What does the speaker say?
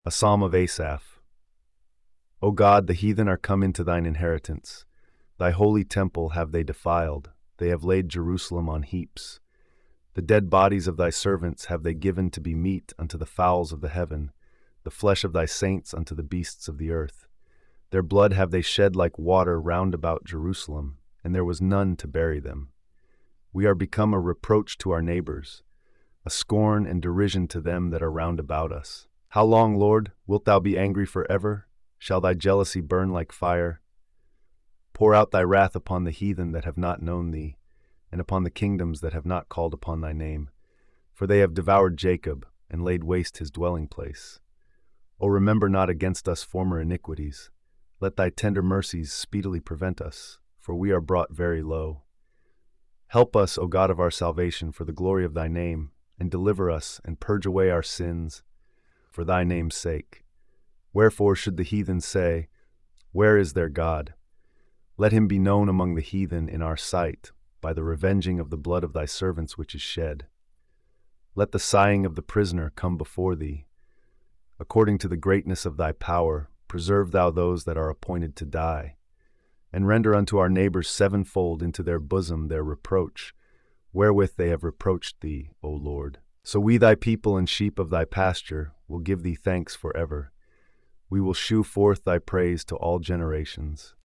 A psalm of Asaph. O God, the heathen are come into thine inheritance. Thy holy temple have they defiled. They have laid Jerusalem on heaps. The dead bodies of thy servants have they given to be meat unto the fowls of the heaven, the flesh of thy saints unto the beasts of the earth. Their blood have they shed like water round about Jerusalem, and there was none to bury them. We are become a reproach to our neighbors, a scorn and derision to them that are round about us. How long, Lord, wilt thou be angry forever? Shall thy jealousy burn like fire? Pour out thy wrath upon the heathen that have not known thee, and upon the kingdoms that have not called upon thy name. For they have devoured Jacob, and laid waste his dwelling place. O remember not against us former iniquities. Let thy tender mercies speedily prevent us, for we are brought very low. Help us, O God of our salvation, for the glory of thy name, and deliver us, and purge away our sins, for thy name's sake. Wherefore should the heathen say, where is their God? Let him be known among the heathen in our sight, by the revenging of the blood of thy servants which is shed. Let the sighing of the prisoner come before thee. According to the greatness of thy power, preserve thou those that are appointed to die, and render unto our neighbors sevenfold into their bosom their reproach, wherewith they have reproached thee, O Lord. So we thy people and sheep of thy pasture will give thee thanks forever. We will shew forth thy praise to all generations.